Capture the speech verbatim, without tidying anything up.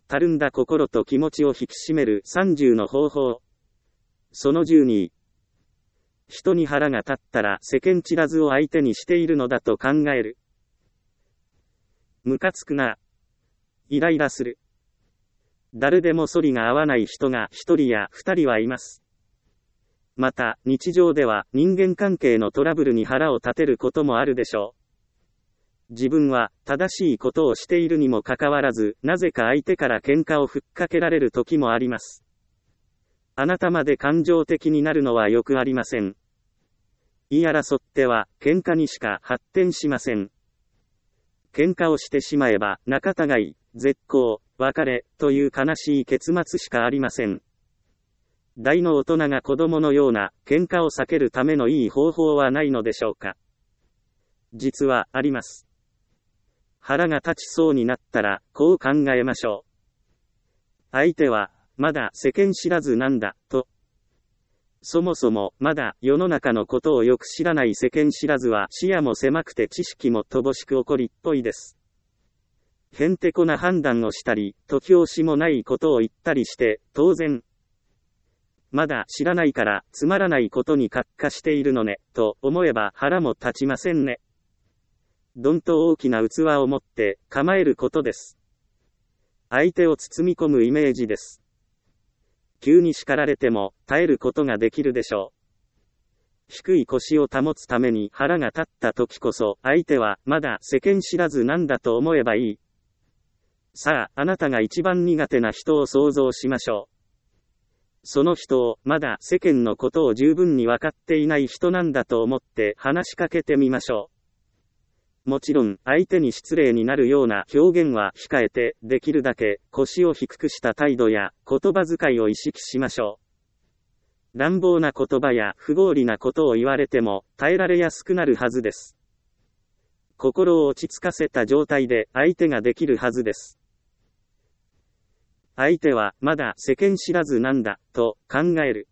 たるんだ心と気持ちを引き締めるさんじゅうの方法。そのじゅうに。人に腹が立ったら世間知らずを相手にしているのだと考える。ムカつくな。イライラする。誰でも反りが合わない人が一人や二人はいます。また、日常では人間関係のトラブルに腹を立てることもあるでしょう。自分は正しいことをしているにもかかわらず、なぜか相手から喧嘩をふっかけられる時もあります。あなたまで感情的になるのはよくありません。言い争っては喧嘩にしか発展しません。喧嘩をしてしまえば仲違い、絶交、別れという悲しい結末しかありません。大の大人が子供のような喧嘩を避けるためのいい方法はないのでしょうか。実はあります。腹が立ちそうになったらこう考えましょう。相手はまだ世間知らずなんだと。そもそもまだ世の中のことをよく知らない世間知らずは視野も狭くて知識も乏しく怒りっぽいです。へんてこな判断をしたり、突拍子もないことを言ったりして、当然。まだ知らないからつまらないことにカッカしているのね、と思えば腹も立ちませんね。どんと大きな器を持って構えることです。相手を包み込むイメージです。急に叱られても耐えることができるでしょう。低い腰を保つために腹が立った時こそ相手はまだ世間知らずなんだと思えばいい。さあ、あなたが一番苦手な人を想像しましょう。その人をまだ世間のことを十分に分かっていない人なんだと思って話しかけてみましょう。もちろん相手に失礼になるような表現は控えて、できるだけ腰を低くした態度や言葉遣いを意識しましょう。乱暴な言葉や不合理なことを言われても耐えられやすくなるはずです。心を落ち着かせた状態で相手ができるはずです。相手はまだ世間知らずなんだと考える。